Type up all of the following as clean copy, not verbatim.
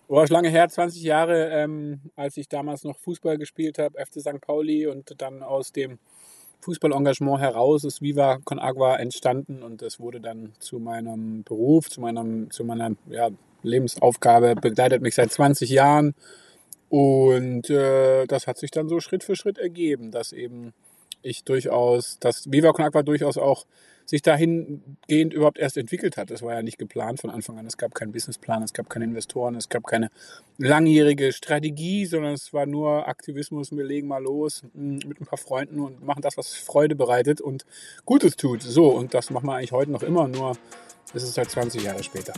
Ist lange her, 20 Jahre, als ich damals noch Fußball gespielt habe, FC St. Pauli, und dann aus dem Fußballengagement heraus ist Viva Con Agua entstanden, und das wurde dann zu meinem Beruf, zu meiner Lebensaufgabe, begleitet mich seit 20 Jahren, und das hat sich dann so Schritt für Schritt ergeben, dass Viva Con Agua durchaus auch sich dahingehend überhaupt erst entwickelt hat. Das war ja nicht geplant von Anfang an. Es gab keinen Businessplan, es gab keine Investoren, es gab keine langjährige Strategie, sondern es war nur Aktivismus. Wir legen mal los mit ein paar Freunden und machen das, was Freude bereitet und Gutes tut. So, und das machen wir eigentlich heute noch immer, nur es ist halt 20 Jahre später.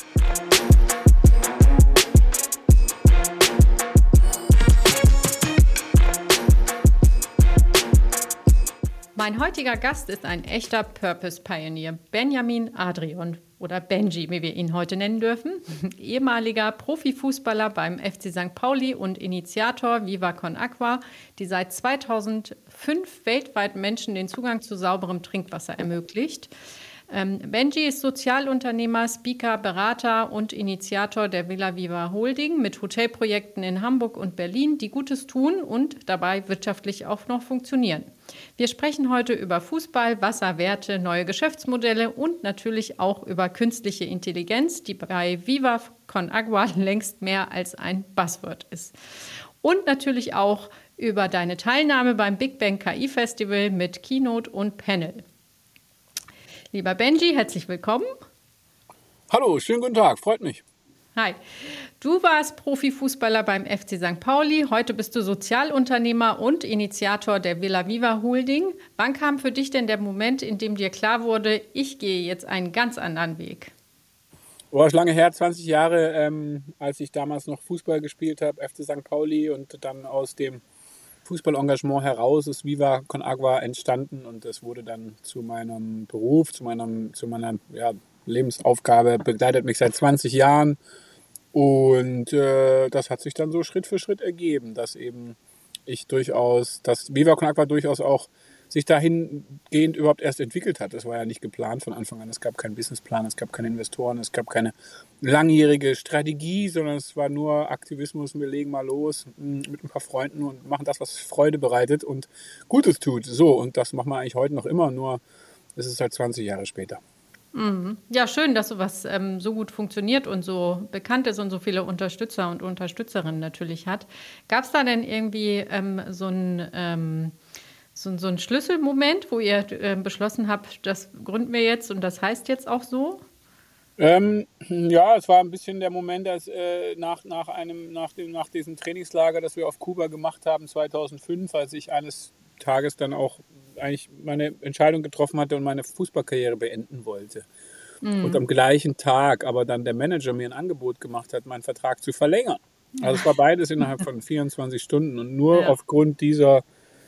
Mein heutiger Gast ist ein echter Purpose-Pionier, Benjamin Adrian oder Benji, wie wir ihn heute nennen dürfen. Ehemaliger Profifußballer beim FC St. Pauli und Initiator Viva Con Agua, die seit 2005 weltweit Menschen den Zugang zu sauberem Trinkwasser ermöglicht. Benji ist Sozialunternehmer, Speaker, Berater und Initiator der Villa Viva Holding mit Hotelprojekten in Hamburg und Berlin, die Gutes tun und dabei wirtschaftlich auch noch funktionieren. Wir sprechen heute über Fußball, Wasserwerte, neue Geschäftsmodelle und natürlich auch über künstliche Intelligenz, die bei Viva Con Agua längst mehr als ein Buzzword ist. Und natürlich auch über deine Teilnahme beim Big Bang KI Festival mit Keynote und Panel. Lieber Benji, herzlich willkommen. Hallo, schönen guten Tag, freut mich. Hi, du warst Profifußballer beim FC St. Pauli, heute bist du Sozialunternehmer und Initiator der Villa Viva Holding. Wann kam für dich denn der Moment, in dem dir klar wurde, ich gehe jetzt einen ganz anderen Weg? Ist lange her, 20 Jahre, als ich damals noch Fußball gespielt habe, FC St. Pauli, und dann aus dem Fußballengagement heraus ist Viva Con Agua entstanden, und das wurde dann zu meinem Beruf, zu meiner Lebensaufgabe, begleitet mich seit 20 Jahren, und das hat sich dann so Schritt für Schritt ergeben, dass Viva Con Agua durchaus auch sich dahingehend überhaupt erst entwickelt hat. Das war ja nicht geplant von Anfang an. Es gab keinen Businessplan, es gab keine Investoren, es gab keine langjährige Strategie, sondern es war nur Aktivismus. Wir legen mal los mit ein paar Freunden und machen das, was Freude bereitet und Gutes tut. So, und das machen wir eigentlich heute noch immer, nur es ist halt 20 Jahre später. Ja, schön, dass sowas so gut funktioniert und so bekannt ist und so viele Unterstützer und Unterstützerinnen natürlich hat. Gab es da denn irgendwie so einen Schlüsselmoment, wo ihr beschlossen habt, das gründen wir jetzt und das heißt jetzt auch so? Es war ein bisschen der Moment, dass nach diesem Trainingslager, das wir auf Kuba gemacht haben 2005, als ich eines Tages dann auch eigentlich meine Entscheidung getroffen hatte und meine Fußballkarriere beenden wollte. Und am gleichen Tag aber dann der Manager mir ein Angebot gemacht hat, meinen Vertrag zu verlängern. Also es war beides innerhalb von 24 Stunden, und nur aufgrund dieser,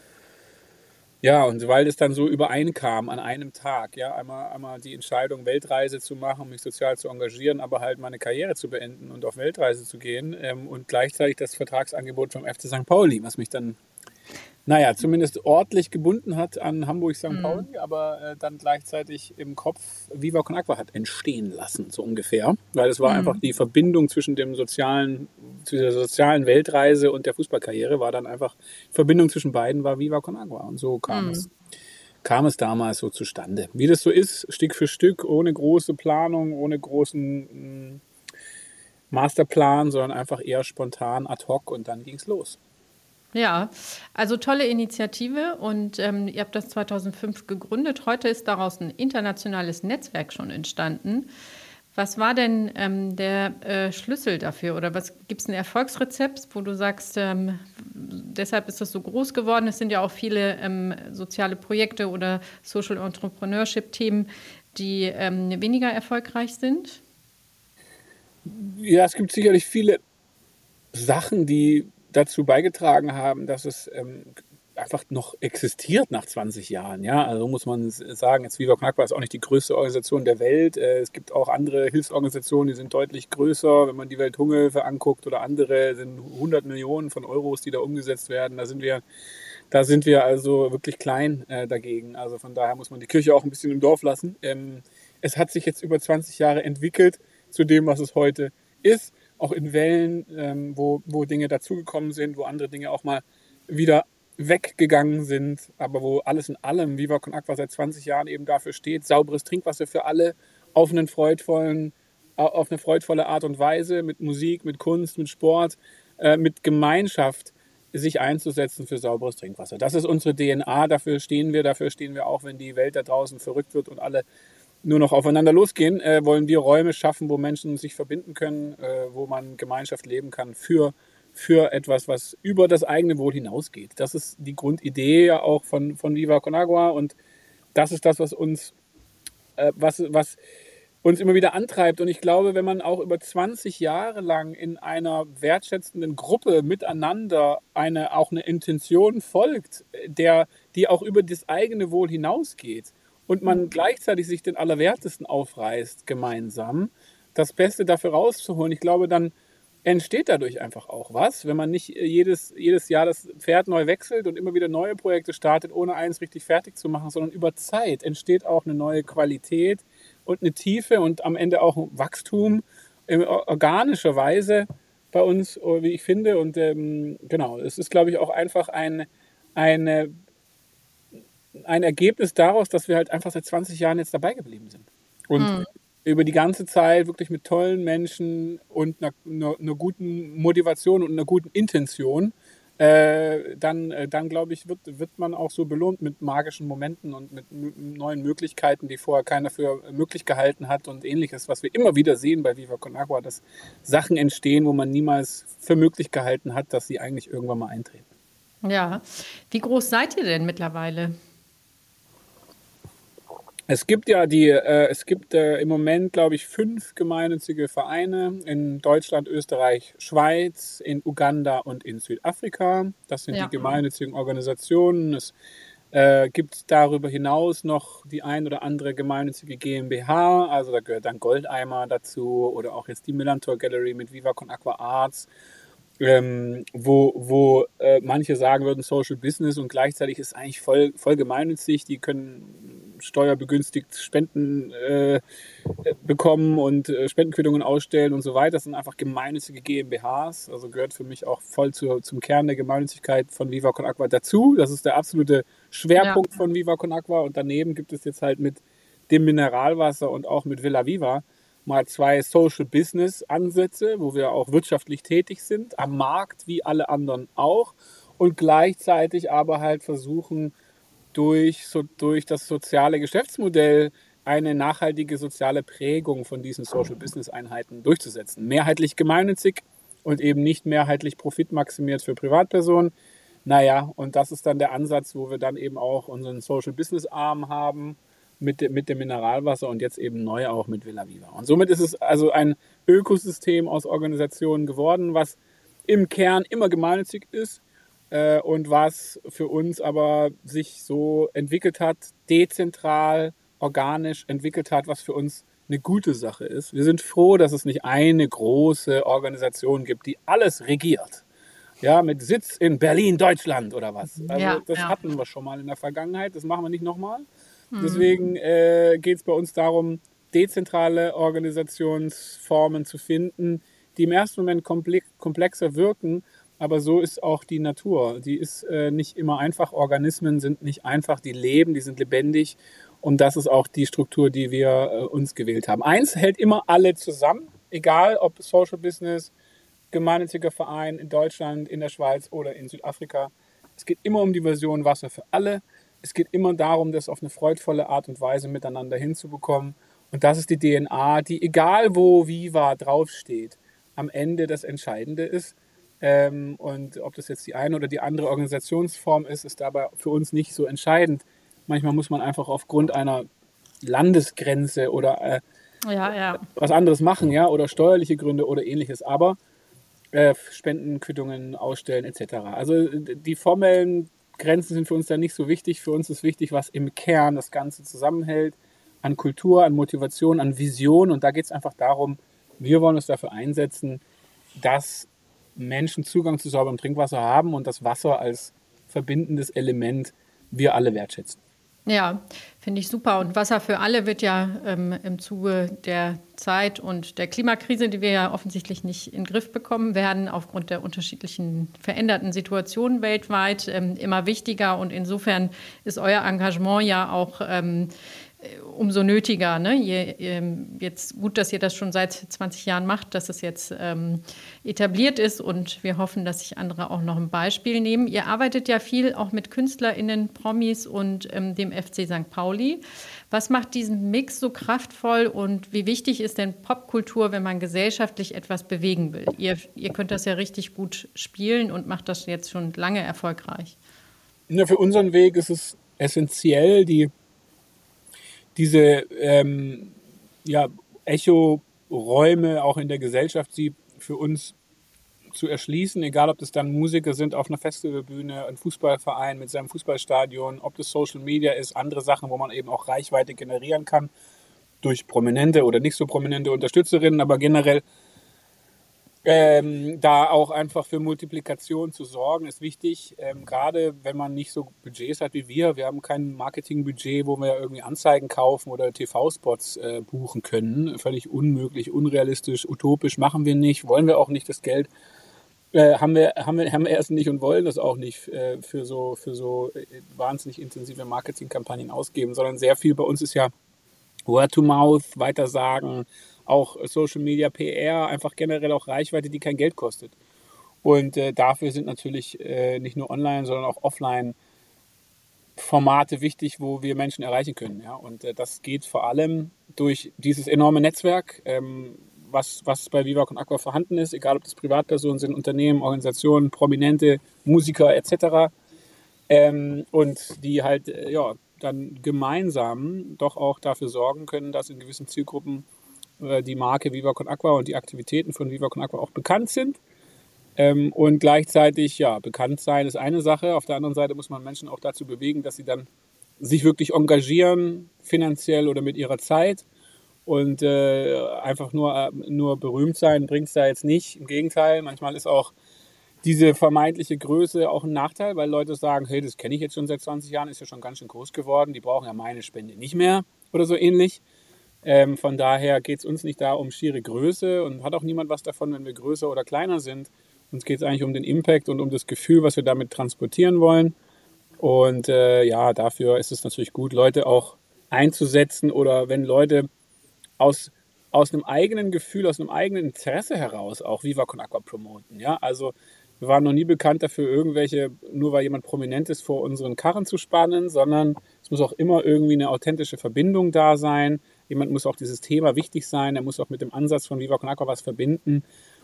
und weil es dann so übereinkam an einem Tag, einmal die Entscheidung, Weltreise zu machen, mich sozial zu engagieren, aber halt meine Karriere zu beenden und auf Weltreise zu gehen, und gleichzeitig das Vertragsangebot vom FC St. Pauli, was mich dann zumindest ortlich gebunden hat an Hamburg-St. Pauli, aber dann gleichzeitig im Kopf Viva Con Agua hat entstehen lassen, so ungefähr. Weil es war einfach die Verbindung zwischen der sozialen Weltreise und der Fußballkarriere, war dann einfach, die Verbindung zwischen beiden war Viva Con Agua. Und so kam es damals so zustande. Wie das so ist, Stück für Stück, ohne große Planung, ohne großen Masterplan, sondern einfach eher spontan, ad hoc, und dann ging es los. Ja, also tolle Initiative, und ihr habt das 2005 gegründet. Heute ist daraus ein internationales Netzwerk schon entstanden. Was war denn der Schlüssel dafür, oder was gibt es ein Erfolgsrezept, wo du sagst, deshalb ist das so groß geworden? Es sind ja auch viele soziale Projekte oder Social Entrepreneurship-Themen, die weniger erfolgreich sind. Ja, es gibt sicherlich viele Sachen, die dazu beigetragen haben, dass es einfach noch existiert nach 20 Jahren. Ja, also muss man sagen, jetzt Viva Con Agua ist auch nicht die größte Organisation der Welt. Es gibt auch andere Hilfsorganisationen, die sind deutlich größer. Wenn man die Welthungerhilfe anguckt oder andere, sind 100 Millionen von Euros, die da umgesetzt werden. Da sind wir also wirklich klein dagegen. Also von daher muss man die Kirche auch ein bisschen im Dorf lassen. Es hat sich jetzt über 20 Jahre entwickelt zu dem, was es heute ist. auch in Wellen, wo Dinge dazugekommen sind, wo andere Dinge auch mal wieder weggegangen sind, aber wo alles in allem Viva Con Aqua seit 20 Jahren eben dafür steht, sauberes Trinkwasser für alle auf auf eine freudvolle Art und Weise, mit Musik, mit Kunst, mit Sport, mit Gemeinschaft sich einzusetzen für sauberes Trinkwasser. Das ist unsere DNA, dafür stehen wir auch, wenn die Welt da draußen verrückt wird und alle nur noch aufeinander losgehen, wollen wir Räume schaffen, wo Menschen sich verbinden können, wo man Gemeinschaft leben kann für etwas, was über das eigene Wohl hinausgeht. Das ist die Grundidee ja auch von Viva Con Agua und das ist das, was was uns immer wieder antreibt. Und ich glaube, wenn man auch über 20 Jahre lang in einer wertschätzenden Gruppe miteinander auch eine Intention folgt, die auch über das eigene Wohl hinausgeht und man gleichzeitig sich den Allerwertesten aufreißt, gemeinsam, das Beste dafür rauszuholen, ich glaube, dann entsteht dadurch einfach auch was, wenn man nicht jedes Jahr das Pferd neu wechselt und immer wieder neue Projekte startet, ohne eins richtig fertig zu machen, sondern über Zeit entsteht auch eine neue Qualität und eine Tiefe und am Ende auch ein Wachstum in organischer Weise bei uns, wie ich finde. Und genau, es ist, glaube ich, auch einfach eine, ein Ergebnis daraus, dass wir halt einfach seit 20 Jahren jetzt dabei geblieben sind. Und über die ganze Zeit wirklich mit tollen Menschen und einer guten Motivation und einer guten Intention, dann glaube ich, wird man auch so belohnt mit magischen Momenten und mit neuen Möglichkeiten, die vorher keiner für möglich gehalten hat und ähnliches, was wir immer wieder sehen bei Viva Con Agua, dass Sachen entstehen, wo man niemals für möglich gehalten hat, dass sie eigentlich irgendwann mal eintreten. Ja. Wie groß seid ihr denn mittlerweile? Es gibt im Moment, glaube ich, 5 gemeinnützige Vereine in Deutschland, Österreich, Schweiz, in Uganda und in Südafrika. Das sind die gemeinnützigen Organisationen. Es gibt darüber hinaus noch die ein oder andere gemeinnützige GmbH, also da gehört dann Goldeimer dazu oder auch jetzt die Millantor Gallery mit Viva Con Aqua Arts, wo manche sagen würden Social Business und gleichzeitig ist eigentlich voll gemeinnützig. Die können steuerbegünstigt Spenden bekommen und Spendenquittungen ausstellen und so weiter. Das sind einfach gemeinnützige GmbHs, also gehört für mich auch voll zum Kern der Gemeinnützigkeit von Viva Con Aqua dazu. Das ist der absolute Schwerpunkt von Viva Con Aqua und daneben gibt es jetzt halt mit dem Mineralwasser und auch mit Villa Viva mal 2 Social Business Ansätze, wo wir auch wirtschaftlich tätig sind, am Markt wie alle anderen auch und gleichzeitig aber halt versuchen, durch das soziale Geschäftsmodell eine nachhaltige soziale Prägung von diesen Social Business Einheiten durchzusetzen. Mehrheitlich gemeinnützig und eben nicht mehrheitlich profitmaximiert für Privatpersonen. Naja, und das ist dann der Ansatz, wo wir dann eben auch unseren Social Business Arm haben, mit dem Mineralwasser und jetzt eben neu auch mit Villa Viva. Und somit ist es also ein Ökosystem aus Organisationen geworden, was im Kern immer gemeinnützig ist und was für uns aber sich so entwickelt hat, dezentral, organisch entwickelt hat, was für uns eine gute Sache ist. Wir sind froh, dass es nicht eine große Organisation gibt, die alles regiert. Ja, mit Sitz in Berlin, Deutschland oder was. Also das hatten wir schon mal in der Vergangenheit, das machen wir nicht nochmal. Deswegen geht es bei uns darum, dezentrale Organisationsformen zu finden, die im ersten Moment komplexer wirken, aber so ist auch die Natur. Die ist nicht immer einfach, Organismen sind nicht einfach, die leben, die sind lebendig und das ist auch die Struktur, die wir uns gewählt haben. Eins hält immer alle zusammen, egal ob Social Business, gemeinnütziger Verein in Deutschland, in der Schweiz oder in Südafrika. Es geht immer um die Version Wasser für alle. Es geht immer darum, das auf eine freudvolle Art und Weise miteinander hinzubekommen. Und das ist die DNA, die, egal wo Viva draufsteht, am Ende das Entscheidende ist. Und ob das jetzt die eine oder die andere Organisationsform ist, ist dabei für uns nicht so entscheidend. Manchmal muss man einfach aufgrund einer Landesgrenze oder was anderes machen, ja, oder steuerliche Gründe oder ähnliches. Aber Spendenquittungen ausstellen etc. Also die formellen Grenzen sind für uns da nicht so wichtig. Für uns ist wichtig, was im Kern das Ganze zusammenhält, an Kultur, an Motivation, an Vision. Und da geht es einfach darum, wir wollen uns dafür einsetzen, dass Menschen Zugang zu sauberem Trinkwasser haben und das Wasser als verbindendes Element wir alle wertschätzen. Ja, finde ich super. Und Wasser für alle wird ja im Zuge der Zeit und der Klimakrise, die wir ja offensichtlich nicht in den Griff bekommen werden, aufgrund der unterschiedlichen veränderten Situationen weltweit, immer wichtiger. Und insofern ist euer Engagement ja auch umso nötiger. Ne? Jetzt gut, dass ihr das schon seit 20 Jahren macht, dass es jetzt etabliert ist, und wir hoffen, dass sich andere auch noch ein Beispiel nehmen. Ihr arbeitet ja viel auch mit KünstlerInnen, Promis und dem FC St. Pauli. Was macht diesen Mix so kraftvoll, und wie wichtig ist denn Popkultur, wenn man gesellschaftlich etwas bewegen will? Ihr könnt das ja richtig gut spielen und macht das jetzt schon lange erfolgreich. Ja, für unseren Weg ist es essentiell, diese ja, Echo-Räume auch in der Gesellschaft, sie für uns zu erschließen, egal ob das dann Musiker sind auf einer Festivalbühne, ein Fußballverein mit seinem Fußballstadion, ob das Social Media ist, andere Sachen, wo man eben auch Reichweite generieren kann durch prominente oder nicht so prominente Unterstützerinnen, aber generell da auch einfach für Multiplikation zu sorgen, ist wichtig. Gerade wenn man nicht so Budgets hat wie wir. Wir haben kein Marketingbudget, wo wir irgendwie Anzeigen kaufen oder TV-Spots buchen können. Völlig unmöglich, unrealistisch, utopisch, machen wir nicht, wollen wir auch nicht. Das Geld haben wir erst nicht und wollen das auch nicht für so wahnsinnig intensive Marketingkampagnen ausgeben, sondern sehr viel bei uns ist ja Word to Mouth, weitersagen, auch Social Media, PR, einfach generell auch Reichweite, die kein Geld kostet. Und dafür sind natürlich nicht nur online, sondern auch offline Formate wichtig, wo wir Menschen erreichen können. Ja? Und das geht vor allem durch dieses enorme Netzwerk, was bei Viva Con Aqua vorhanden ist, egal ob das Privatpersonen sind, Unternehmen, Organisationen, Prominente, Musiker etc. Und die halt dann gemeinsam doch auch dafür sorgen können, dass in gewissen Zielgruppen die Marke Viva Con Aqua und die Aktivitäten von Viva Con Aqua auch bekannt sind. Und gleichzeitig, ja, bekannt sein ist eine Sache. Auf der anderen Seite muss man Menschen auch dazu bewegen, dass sie dann sich wirklich engagieren, finanziell oder mit ihrer Zeit. Und einfach nur berühmt sein bringt es da jetzt nicht. Im Gegenteil, manchmal ist auch diese vermeintliche Größe auch ein Nachteil, weil Leute sagen, hey, das kenne ich jetzt schon seit 20 Jahren, ist ja schon ganz schön groß geworden, die brauchen ja meine Spende nicht mehr oder so ähnlich. Von daher geht es uns nicht da um schiere Größe und hat auch niemand was davon, wenn wir größer oder kleiner sind. Uns geht es eigentlich um den Impact und um das Gefühl, was wir damit transportieren wollen. Und dafür ist es natürlich gut, Leute auch einzusetzen, oder wenn Leute aus einem eigenen Gefühl, aus einem eigenen Interesse heraus auch Viva Con Aqua promoten. Ja? Also wir waren noch nie bekannt dafür, nur weil jemand prominent ist, vor unseren Karren zu spannen, sondern es muss auch immer irgendwie eine authentische Verbindung da sein. Jemand muss auch dieses Thema wichtig sein, er muss auch mit dem Ansatz von Viva Con Aqua was verbinden.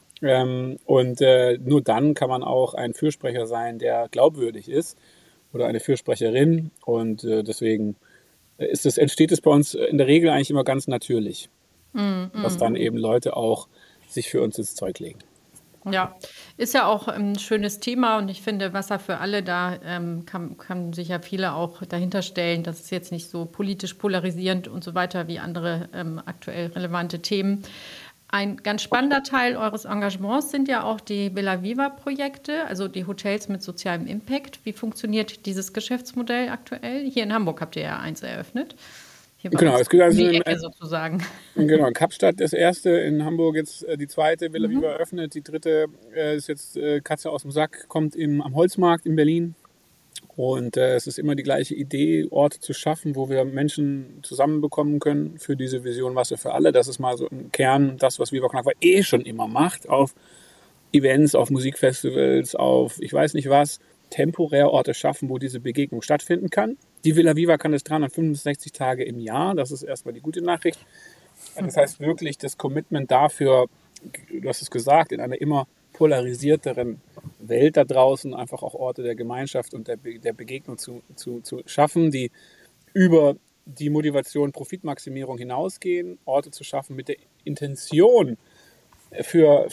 Nur dann kann man auch ein Fürsprecher sein, der glaubwürdig ist, oder eine Fürsprecherin. Und deswegen entsteht es bei uns in der Regel eigentlich immer ganz natürlich, dass dann eben Leute auch sich für uns ins Zeug legen. Ja, ist ja auch ein schönes Thema, und ich finde, Wasser für alle, da kann sich ja viele auch dahinter stellen. Das ist jetzt nicht so politisch polarisierend und so weiter wie andere aktuell relevante Themen. Ein ganz spannender Teil eures Engagements sind ja auch die Villa Viva-Projekte, also die Hotels mit sozialem Impact. Wie funktioniert dieses Geschäftsmodell aktuell? Hier in Hamburg habt ihr ja eins eröffnet. Hier Genau, es gibt also die Ecke sozusagen. Genau, in Kapstadt das erste, in Hamburg jetzt die zweite Villa Viva eröffnet. Die dritte ist jetzt Katze aus dem Sack, kommt am Holzmarkt in Berlin. Und es ist immer die gleiche Idee, Orte zu schaffen, wo wir Menschen zusammenbekommen können für diese Vision Wasser für alle. Das ist mal so im Kern das, was Viva Con Aqua schon immer macht, auf Events, auf Musikfestivals, auf ich weiß nicht was, temporär Orte schaffen, wo diese Begegnung stattfinden kann. Die Villa Viva kann das 365 Tage im Jahr, das ist erstmal die gute Nachricht. Das heißt wirklich das Commitment dafür, du hast es gesagt, in einer immer polarisierteren Welt da draußen einfach auch Orte der Gemeinschaft und der Begegnung zu schaffen, die über die Motivation Profitmaximierung hinausgehen, Orte zu schaffen mit der Intention für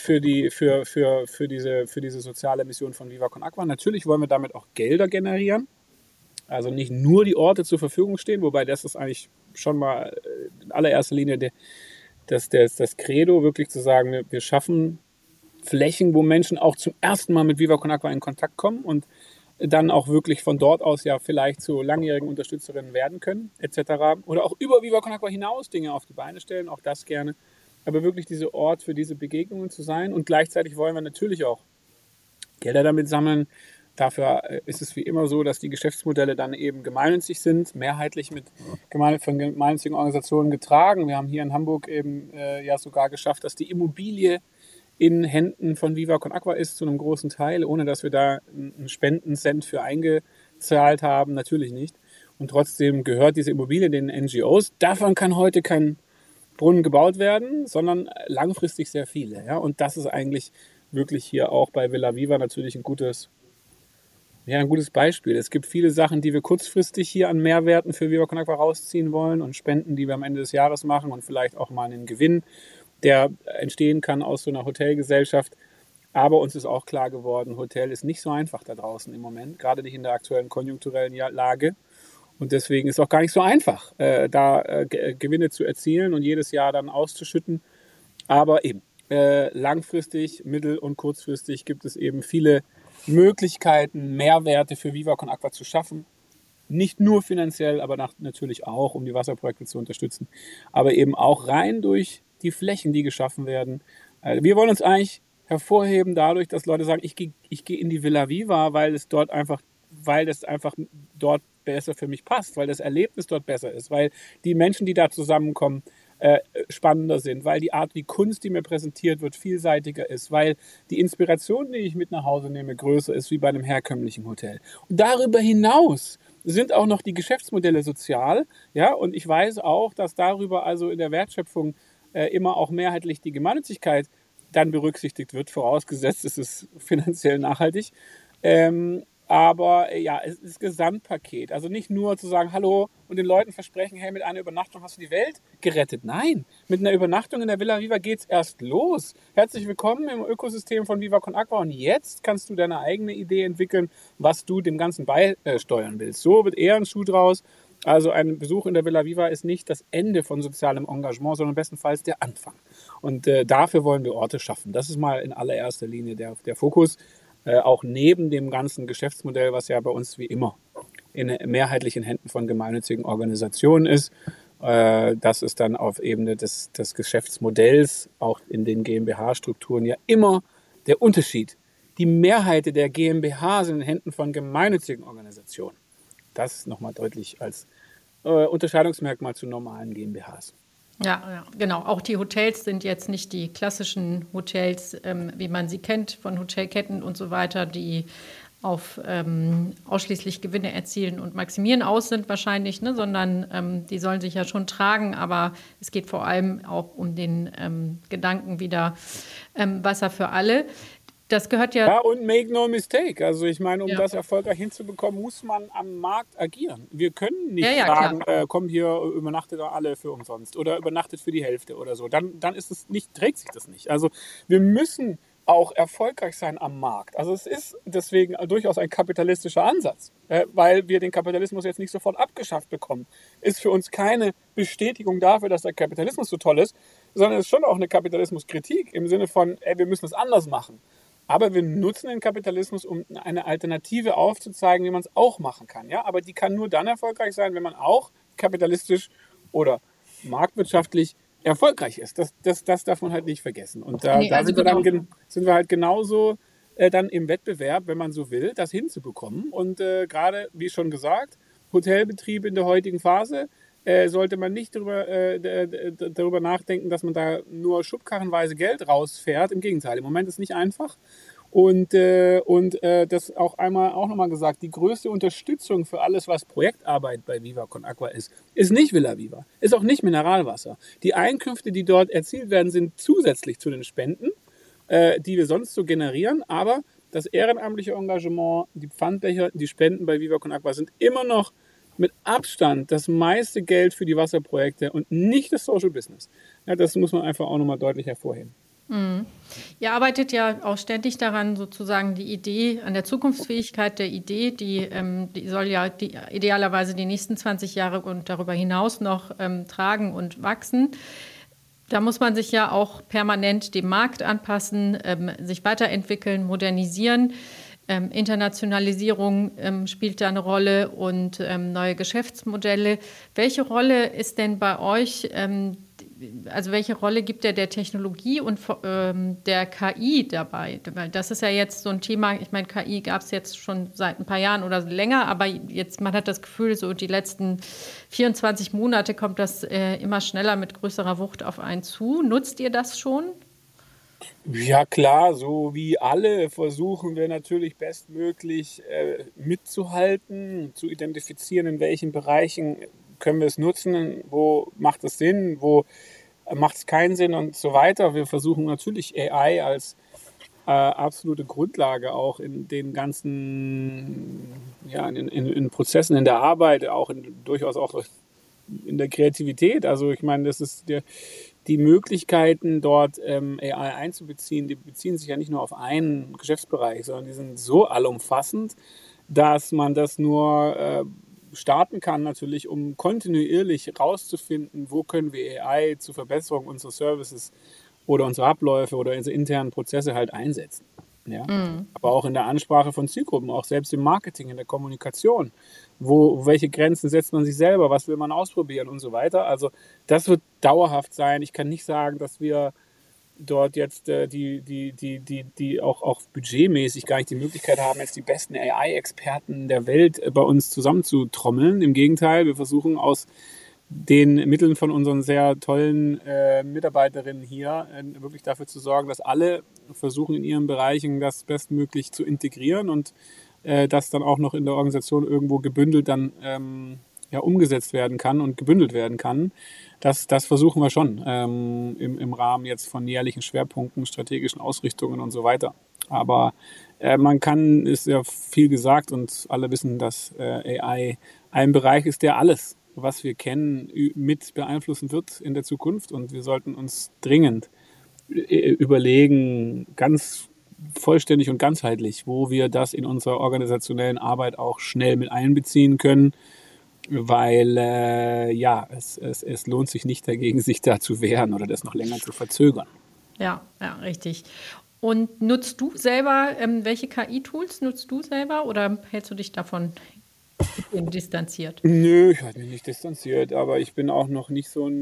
diese soziale Mission von Viva Con Aqua. Natürlich wollen wir damit auch Gelder generieren, also nicht nur die Orte zur Verfügung stehen, wobei das ist eigentlich schon mal in allererster Linie das Credo, wirklich zu sagen, wir schaffen Flächen, wo Menschen auch zum ersten Mal mit Viva Con Aqua in Kontakt kommen und dann auch wirklich von dort aus ja vielleicht zu langjährigen Unterstützerinnen werden können, etc. Oder auch über Viva Con Agua hinaus Dinge auf die Beine stellen, auch das gerne. Aber wirklich dieser Ort für diese Begegnungen zu sein. Und gleichzeitig wollen wir natürlich auch Gelder damit sammeln. Dafür ist es wie immer so, dass die Geschäftsmodelle dann eben gemeinnützig sind, mehrheitlich von gemeinnützigen Organisationen getragen. Wir haben hier in Hamburg eben ja sogar geschafft, dass die Immobilie in Händen von Viva Con Agua ist, zu einem großen Teil, ohne dass wir da einen Spendencent für eingezahlt haben, natürlich nicht. Und trotzdem gehört diese Immobilie den NGOs. Davon kann heute kein Brunnen gebaut werden, sondern langfristig sehr viele. Ja? Und das ist eigentlich wirklich hier auch bei Villa Viva natürlich ein gutes Beispiel. Es gibt viele Sachen, die wir kurzfristig hier an Mehrwerten für Viva Con Agua rausziehen wollen und Spenden, die wir am Ende des Jahres machen und vielleicht auch mal einen Gewinn, der entstehen kann aus so einer Hotelgesellschaft. Aber uns ist auch klar geworden, Hotel ist nicht so einfach da draußen im Moment, gerade nicht in der aktuellen konjunkturellen Lage. Und deswegen ist es auch gar nicht so einfach, Gewinne zu erzielen und jedes Jahr dann auszuschütten. Aber eben langfristig, mittel- und kurzfristig gibt es eben viele Möglichkeiten, Mehrwerte für Viva Con Agua zu schaffen. Nicht nur finanziell, aber natürlich auch, um die Wasserprojekte zu unterstützen. Aber eben auch rein durch die Flächen, die geschaffen werden. Wir wollen uns eigentlich hervorheben dadurch, dass Leute sagen, ich gehe in die Villa Viva, weil das einfach dort besser für mich passt, weil das Erlebnis dort besser ist, weil die Menschen, die da zusammenkommen, spannender sind, weil die Art, wie Kunst, die mir präsentiert wird, vielseitiger ist, weil die Inspiration, die ich mit nach Hause nehme, größer ist wie bei einem herkömmlichen Hotel. Und darüber hinaus sind auch noch die Geschäftsmodelle sozial, ja, und ich weiß auch, dass darüber also in der Wertschöpfung immer auch mehrheitlich die Gemeinnützigkeit dann berücksichtigt wird, vorausgesetzt es ist finanziell nachhaltig. Aber ja, es ist das Gesamtpaket. Also nicht nur zu sagen, hallo und den Leuten versprechen, hey, mit einer Übernachtung hast du die Welt gerettet. Nein, mit einer Übernachtung in der Villa Viva geht's erst los. Herzlich willkommen im Ökosystem von Viva Con Agua und jetzt kannst du deine eigene Idee entwickeln, was du dem Ganzen beisteuern willst. So wird eher ein Schuh draus. Also ein Besuch in der Villa Viva ist nicht das Ende von sozialem Engagement, sondern bestenfalls der Anfang. Und dafür wollen wir Orte schaffen. Das ist mal in allererster Linie der Fokus. Auch neben dem ganzen Geschäftsmodell, was ja bei uns wie immer mehrheitlich in Händen von gemeinnützigen Organisationen ist. Das ist dann auf Ebene des Geschäftsmodells, auch in den GmbH-Strukturen ja immer der Unterschied. Die Mehrheit der GmbH sind in Händen von gemeinnützigen Organisationen. Das nochmal deutlich als Unterscheidungsmerkmal zu normalen GmbHs. Ja, genau. Auch die Hotels sind jetzt nicht die klassischen Hotels, wie man sie kennt von Hotelketten und so weiter, die auf ausschließlich Gewinne erzielen und maximieren aus sind wahrscheinlich, ne? Sondern die sollen sich ja schon tragen, aber es geht vor allem auch um den Gedanken wieder Wasser für alle. Das gehört ja... Ja, und make no mistake. Also ich meine, um das erfolgreich hinzubekommen, muss man am Markt agieren. Wir können nicht sagen, komm hier, übernachtet alle für umsonst oder übernachtet für die Hälfte oder so. Dann ist es nicht, trägt sich das nicht. Also wir müssen auch erfolgreich sein am Markt. Also es ist deswegen durchaus ein kapitalistischer Ansatz, weil wir den Kapitalismus jetzt nicht sofort abgeschafft bekommen. Ist für uns keine Bestätigung dafür, dass der Kapitalismus so toll ist, sondern es ist schon auch eine Kapitalismuskritik im Sinne von, wir müssen es anders machen. Aber wir nutzen den Kapitalismus, um eine Alternative aufzuzeigen, wie man es auch machen kann. Ja? Aber die kann nur dann erfolgreich sein, wenn man auch kapitalistisch oder marktwirtschaftlich erfolgreich ist. Das darf man halt nicht vergessen. Und da sind wir halt genauso dann im Wettbewerb, wenn man so will, das hinzubekommen. Und gerade, wie schon gesagt, Hotelbetrieb in der heutigen Phase sollte man nicht darüber nachdenken, dass man da nur schubkarrenweise Geld rausfährt. Im Gegenteil, im Moment ist es nicht einfach. Und das auch nochmal gesagt, die größte Unterstützung für alles, was Projektarbeit bei Viva Con Agua ist nicht Villa Viva, ist auch nicht Mineralwasser. Die Einkünfte, die dort erzielt werden, sind zusätzlich zu den Spenden, die wir sonst so generieren, aber das ehrenamtliche Engagement, die Pfandbecher, die Spenden bei Viva Con Agua sind immer noch mit Abstand das meiste Geld für die Wasserprojekte und nicht das Social Business. Ja, das muss man einfach auch nochmal deutlich hervorheben. Mhm. Ihr arbeitet ja auch ständig daran, sozusagen die Idee, an der Zukunftsfähigkeit der Idee, die soll ja idealerweise die nächsten 20 Jahre und darüber hinaus noch tragen und wachsen. Da muss man sich ja auch permanent dem Markt anpassen, sich weiterentwickeln, modernisieren. Internationalisierung spielt da eine Rolle und neue Geschäftsmodelle. Welche Rolle ist denn bei euch, also welche Rolle gibt der Technologie und der KI dabei? Weil das ist ja jetzt so ein Thema, ich meine, KI gab es jetzt schon seit ein paar Jahren oder länger, aber jetzt, man hat das Gefühl, so die letzten 24 Monate kommt das immer schneller mit größerer Wucht auf einen zu. Nutzt ihr das schon? Ja klar, so wie alle versuchen wir natürlich bestmöglich mitzuhalten, zu identifizieren, in welchen Bereichen können wir es nutzen, wo macht es Sinn, wo macht es keinen Sinn und so weiter. Wir versuchen natürlich AI als absolute Grundlage auch in den ganzen, ja, in Prozessen, in der Arbeit, auch durchaus auch in der Kreativität. Also ich meine, das ist die Möglichkeiten, dort AI einzubeziehen, die beziehen sich ja nicht nur auf einen Geschäftsbereich, sondern die sind so allumfassend, dass man das nur starten kann, natürlich, um kontinuierlich herauszufinden, wo können wir AI zur Verbesserung unserer Services oder unsere Abläufe oder unsere internen Prozesse halt einsetzen. Ja? Aber auch in der Ansprache von Zielgruppen, auch selbst im Marketing, in der Kommunikation. Welche Grenzen setzt man sich selber, was will man ausprobieren und so weiter. Also das wird dauerhaft sein. Ich kann nicht sagen, dass wir dort jetzt die auch budgetmäßig gar nicht die Möglichkeit haben, jetzt die besten AI-Experten der Welt bei uns zusammenzutrommeln. Im Gegenteil, wir versuchen aus den Mitteln von unseren sehr tollen Mitarbeiterinnen hier wirklich dafür zu sorgen, dass alle versuchen, in ihren Bereichen das bestmöglich zu integrieren und das dann auch noch in der Organisation irgendwo gebündelt dann umgesetzt werden kann und gebündelt werden kann. Das versuchen wir schon im Rahmen jetzt von jährlichen Schwerpunkten, strategischen Ausrichtungen und so weiter. Aber ist ja viel gesagt und alle wissen, dass AI ein Bereich ist, der alles, was wir kennen, mit beeinflussen wird in der Zukunft. Und wir sollten uns dringend überlegen, ganz vollständig und ganzheitlich, wo wir das in unserer organisationellen Arbeit auch schnell mit einbeziehen können, weil es lohnt sich nicht dagegen, sich da zu wehren oder das noch länger zu verzögern. Ja, richtig. Und nutzt du selber, welche KI-Tools nutzt du selber oder hältst du dich davon distanziert? Nö, ich halte mich nicht distanziert, aber ich bin auch noch nicht so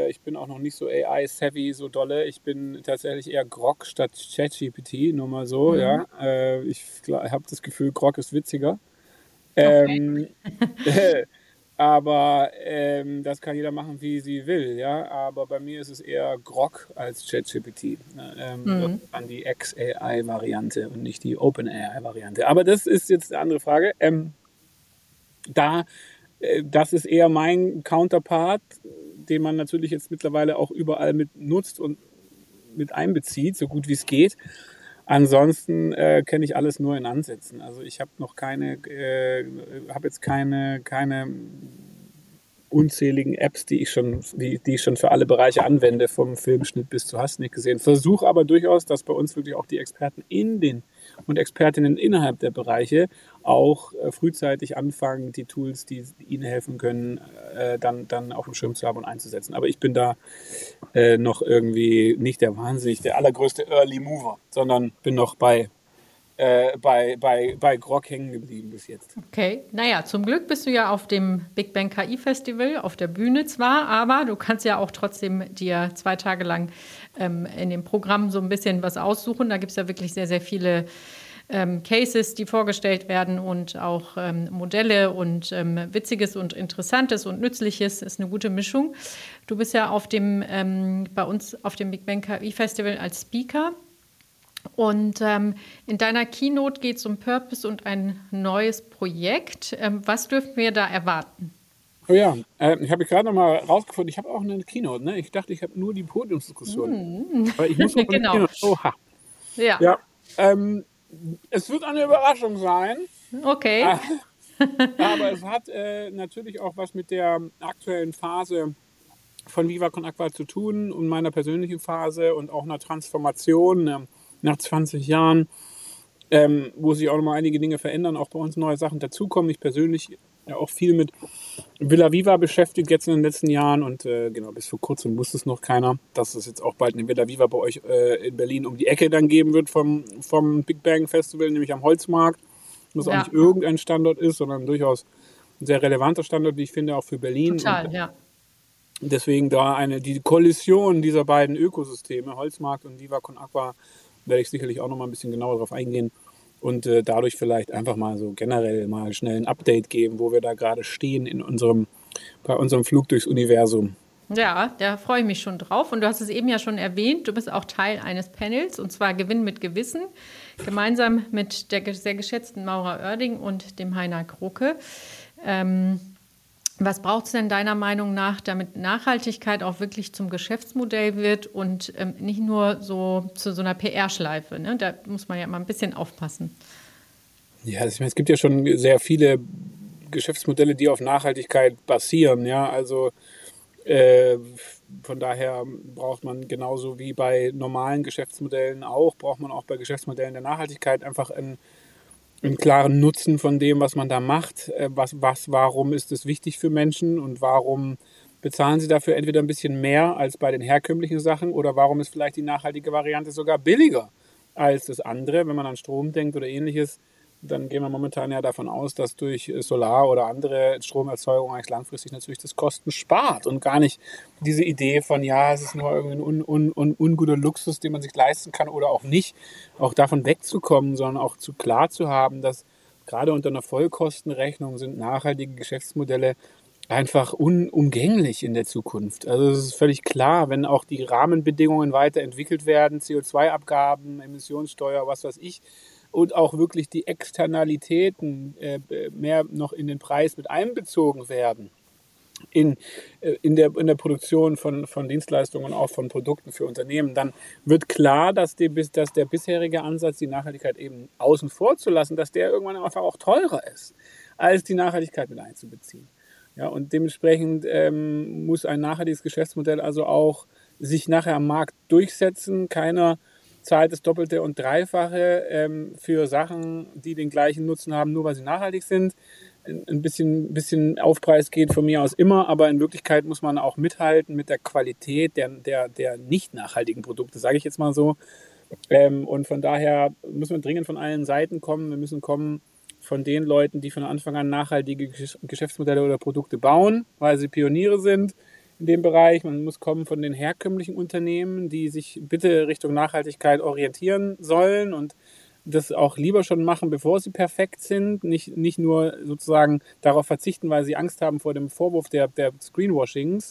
AI-savvy, so dolle. Ich bin tatsächlich eher Grok statt ChatGPT, nur mal so, ja. Ich habe das Gefühl, Grok ist witziger. Okay. Aber das kann jeder machen, wie sie will, ja. Aber bei mir ist es eher Grok als ChatGPT. An die X-AI-Variante und nicht die Open-AI-Variante. Aber das ist jetzt eine andere Frage. Das ist eher mein Counterpart, den man natürlich jetzt mittlerweile auch überall mit nutzt und mit einbezieht, so gut wie es geht. Ansonsten kenne ich alles nur in Ansätzen. Also ich habe noch keine unzähligen Apps, die ich schon für alle Bereiche anwende, vom Filmschnitt bis zu hast nicht gesehen. Versuche aber durchaus, dass bei uns wirklich auch die Experten und Expertinnen innerhalb der Bereiche auch frühzeitig anfangen, die Tools, die ihnen helfen können, dann auf dem Schirm zu haben und einzusetzen. Aber ich bin da noch irgendwie nicht der allergrößte Early Mover, sondern bin noch bei Grok hängen geblieben bis jetzt. Okay, naja, zum Glück bist du ja auf dem Big Bang KI Festival, auf der Bühne zwar, aber du kannst ja auch trotzdem dir 2 Tage lang in dem Programm so ein bisschen was aussuchen. Da gibt es ja wirklich sehr, sehr viele Cases, die vorgestellt werden und auch Modelle und Witziges und Interessantes und Nützliches ist eine gute Mischung. Du bist ja bei uns auf dem Big Bang KI Festival als Speaker. Und in deiner Keynote geht es um Purpose und ein neues Projekt. Was dürfen wir da erwarten? Oh ja, ich habe gerade noch mal rausgefunden, ich habe auch eine Keynote. Ne? Ich dachte, ich habe nur die Podiumsdiskussion. Aber ich muss noch Genau. Keynote. Oha. Ja. Es wird eine Überraschung sein. Okay. Aber es hat natürlich auch was mit der aktuellen Phase von Viva Con Aqua zu tun und meiner persönlichen Phase und auch einer Transformation nach 20 Jahren, wo sich auch noch mal einige Dinge verändern, auch bei uns neue Sachen dazukommen. Ich persönlich ja auch viel mit Villa Viva beschäftigt jetzt in den letzten Jahren und genau, bis vor kurzem wusste es noch keiner, dass es jetzt auch bald eine Villa Viva bei euch in Berlin um die Ecke dann geben wird vom Big Bang Festival, nämlich am Holzmarkt. Was auch Ja, nicht irgendein Standort ist, sondern durchaus ein sehr relevanter Standort, wie ich finde, auch für Berlin. total, Und ja. deswegen da die Kollision dieser beiden Ökosysteme, Holzmarkt und Viva Con Aqua, werde ich sicherlich auch noch mal ein bisschen genauer drauf eingehen und dadurch vielleicht einfach mal so generell mal schnell ein Update geben, wo wir da gerade stehen bei unserem Flug durchs Universum. Ja, da freue ich mich schon drauf. Und du hast es eben ja schon erwähnt, du bist auch Teil eines Panels, und zwar Gewinn mit Gewissen, gemeinsam mit der sehr geschätzten Maura Oerding und dem Heiner Krucke. Was braucht es denn deiner Meinung nach, damit Nachhaltigkeit auch wirklich zum Geschäftsmodell wird und nicht nur so zu so einer PR-Schleife? Ne? Da muss man ja mal ein bisschen aufpassen. Ja, also ich meine, es gibt ja schon sehr viele Geschäftsmodelle, die auf Nachhaltigkeit basieren. Ja, also Äh, von daher braucht man genauso wie bei normalen Geschäftsmodellen auch, braucht man auch bei Geschäftsmodellen der Nachhaltigkeit einfach einen klaren Nutzen von dem, was man da macht. Warum ist es wichtig für Menschen und warum bezahlen sie dafür entweder ein bisschen mehr als bei den herkömmlichen Sachen oder warum ist vielleicht die nachhaltige Variante sogar billiger als das andere, wenn man an Strom denkt oder ähnliches. Dann gehen wir momentan ja davon aus, dass durch Solar oder andere Stromerzeugung eigentlich langfristig natürlich das Kosten spart und gar nicht diese Idee von, ja, es ist nur irgendwie ein unguter Luxus, den man sich leisten kann oder auch nicht, auch davon wegzukommen, sondern auch klar zu haben, dass gerade unter einer Vollkostenrechnung sind nachhaltige Geschäftsmodelle einfach unumgänglich in der Zukunft. Also es ist völlig klar, wenn auch die Rahmenbedingungen weiterentwickelt werden, CO2-Abgaben, Emissionssteuer, was weiß ich, und auch wirklich die Externalitäten mehr noch in den Preis mit einbezogen werden, in der Produktion von Dienstleistungen und auch von Produkten für Unternehmen, dann wird klar, dass der bisherige Ansatz, die Nachhaltigkeit eben außen vor zu lassen, dass der irgendwann einfach auch teurer ist, als die Nachhaltigkeit mit einzubeziehen. Ja, und dementsprechend muss ein nachhaltiges Geschäftsmodell also auch sich nachher am Markt durchsetzen. Keiner zahlt das Doppelte und Dreifache für Sachen, die den gleichen Nutzen haben, nur weil sie nachhaltig sind. Ein bisschen Aufpreis geht von mir aus immer, aber in Wirklichkeit muss man auch mithalten mit der Qualität der nicht nachhaltigen Produkte, sage ich jetzt mal so. Und von daher müssen wir dringend von allen Seiten kommen. Wir müssen kommen von den Leuten, die von Anfang an nachhaltige Geschäftsmodelle oder Produkte bauen, weil sie Pioniere sind in dem Bereich. Man muss kommen von den herkömmlichen Unternehmen, die sich bitte Richtung Nachhaltigkeit orientieren sollen und das auch lieber schon machen, bevor sie perfekt sind. Nicht nur sozusagen darauf verzichten, weil sie Angst haben vor dem Vorwurf der Screenwashings,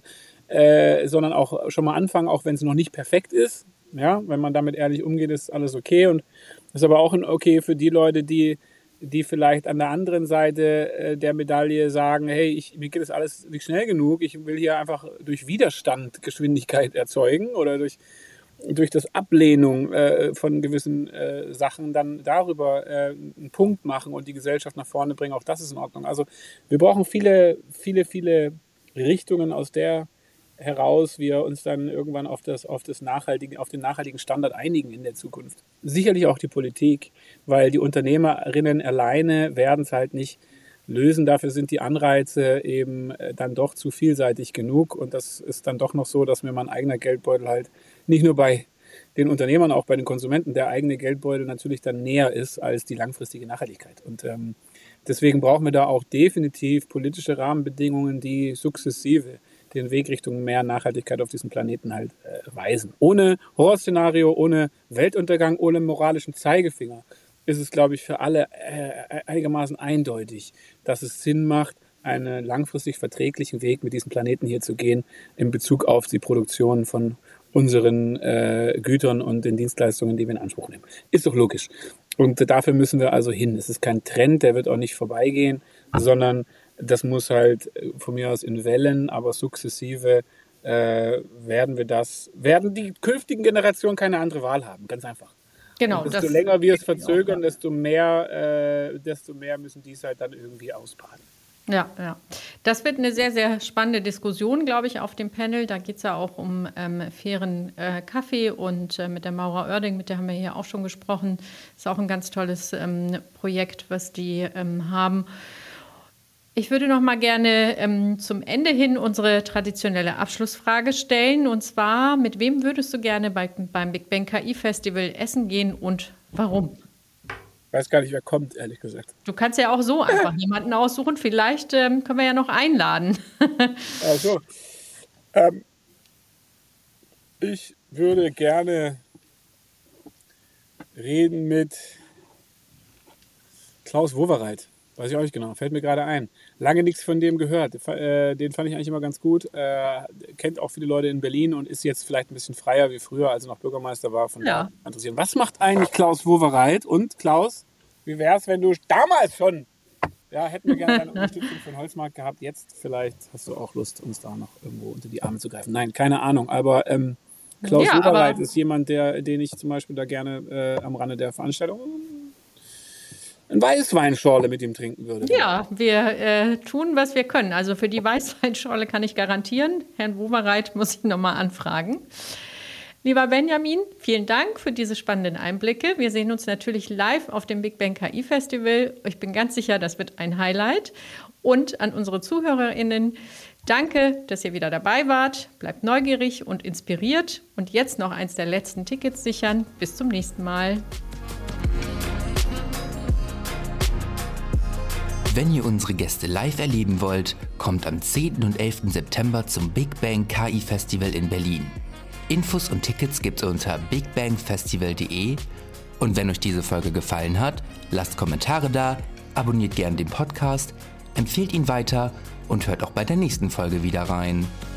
sondern auch schon mal anfangen, auch wenn es noch nicht perfekt ist. Ja, wenn man damit ehrlich umgeht, ist alles okay. Und das ist aber auch okay für die Leute, die vielleicht an der anderen Seite der Medaille sagen, hey, mir geht das alles nicht schnell genug, ich will hier einfach durch Widerstand Geschwindigkeit erzeugen oder durch das Ablehnung von gewissen Sachen dann darüber einen Punkt machen und die Gesellschaft nach vorne bringen, auch das ist in Ordnung. Also wir brauchen viele, viele, viele Richtungen, aus der heraus wir uns dann irgendwann auf den nachhaltigen Standard einigen in der Zukunft. Sicherlich auch die Politik, weil die Unternehmerinnen alleine werden es halt nicht lösen. Dafür sind die Anreize eben dann doch zu vielseitig genug. Und das ist dann doch noch so, dass mir mein eigener Geldbeutel halt nicht nur bei den Unternehmern, auch bei den Konsumenten, der eigene Geldbeutel natürlich dann näher ist als die langfristige Nachhaltigkeit. Und deswegen brauchen wir da auch definitiv politische Rahmenbedingungen, die sukzessive den Weg Richtung mehr Nachhaltigkeit auf diesem Planeten halt weisen. Ohne Horrorszenario, ohne Weltuntergang, ohne moralischen Zeigefinger ist es, glaube ich, für alle einigermaßen eindeutig, dass es Sinn macht, einen langfristig verträglichen Weg mit diesem Planeten hier zu gehen in Bezug auf die Produktion von unseren Gütern und den Dienstleistungen, die wir in Anspruch nehmen. Ist doch logisch. Und dafür müssen wir also hin. Es ist kein Trend, der wird auch nicht vorbeigehen, sondern das muss halt von mir aus in Wellen, aber sukzessive werden die künftigen Generationen keine andere Wahl haben. Ganz einfach. Genau, Und desto das länger wir es denke ich auch, verzögern, ja. desto mehr müssen die es halt dann irgendwie ausbaden. Ja, ja. Das wird eine sehr, sehr spannende Diskussion, glaube ich, auf dem Panel. Da geht es ja auch um fairen Kaffee und mit der Maura Oerding, mit der haben wir hier auch schon gesprochen. Ist auch ein ganz tolles Projekt, was die haben. Ich würde noch mal gerne zum Ende hin unsere traditionelle Abschlussfrage stellen. Und zwar, mit wem würdest du gerne beim Big Bang KI Festival essen gehen und warum? Ich weiß gar nicht, wer kommt, ehrlich gesagt. Du kannst ja auch so einfach jemanden aussuchen. Vielleicht können wir ja noch einladen. Also, ich würde gerne reden mit Klaus Wowereit. Weiß ich auch nicht genau, fällt mir gerade ein. Lange nichts von dem gehört. Den fand ich eigentlich immer ganz gut. Kennt auch viele Leute in Berlin und ist jetzt vielleicht ein bisschen freier wie früher, als er noch Bürgermeister war. Von daher interessieren. Was macht eigentlich Klaus Wowereit? Und Klaus, wie wäre es, wenn du damals schon, hätten wir gerne eine Unterstützung von Holzmarkt gehabt. Jetzt vielleicht hast du auch Lust, uns da noch irgendwo unter die Arme zu greifen. Nein, keine Ahnung. Aber Klaus Wowereit ist jemand, den ich zum Beispiel da gerne am Rande der Veranstaltung eine Weißweinschorle mit ihm trinken würde. Ja, wir tun, was wir können. Also für die Weißweinschorle kann ich garantieren. Herrn Wowereit muss ich nochmal anfragen. Lieber Benjamin, vielen Dank für diese spannenden Einblicke. Wir sehen uns natürlich live auf dem Big Bang KI Festival. Ich bin ganz sicher, das wird ein Highlight. Und an unsere ZuhörerInnen, danke, dass ihr wieder dabei wart. Bleibt neugierig und inspiriert. Und jetzt noch eins der letzten Tickets sichern. Bis zum nächsten Mal. Wenn ihr unsere Gäste live erleben wollt, kommt am 10. und 11. September zum Big Bang KI Festival in Berlin. Infos und Tickets gibt's unter bigbangfestival.de. Und wenn euch diese Folge gefallen hat, lasst Kommentare da, abonniert gern den Podcast, empfehlt ihn weiter und hört auch bei der nächsten Folge wieder rein.